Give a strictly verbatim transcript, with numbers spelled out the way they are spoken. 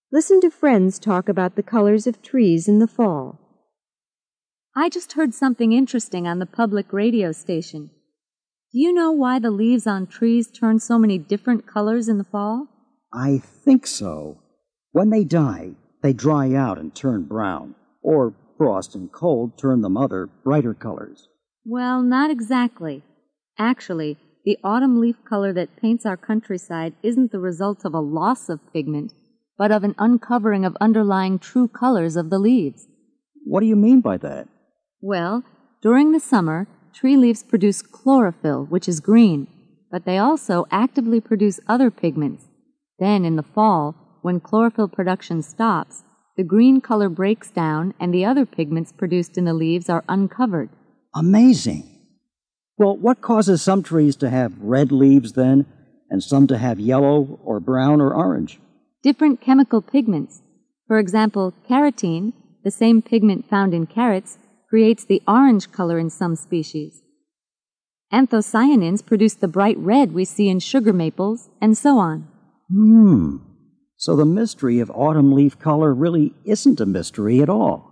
Listen to friends talk about the colors of trees in the fall. I just heard something interesting on the public radio station. Do you know why the leaves on trees turn so many different colors in the fall? I think so. When they die, they dry out and turn brown, or frost and cold turn them other, brighter colors. Well, not exactly. Actually, the autumn leaf color that paints our countryside isn't the result of a loss of pigment, but of an uncovering of underlying true colors of the leaves. What do you mean by that? Well, during the summer, tree leaves produce chlorophyll, which is green, but they also actively produce other pigments. Then, in the fall, when chlorophyll production stops, the green color breaks down and the other pigments produced in the leaves are uncovered. Amazing. Well, what causes some trees to have red leaves then, and some to have yellow or brown or orange? Different chemical pigments. For example, carotene, the same pigment found in carrots, creates the orange color in some species. Anthocyanins produce the bright red we see in sugar maples, and so on. Hmm. So the mystery of autumn leaf color really isn't a mystery at all.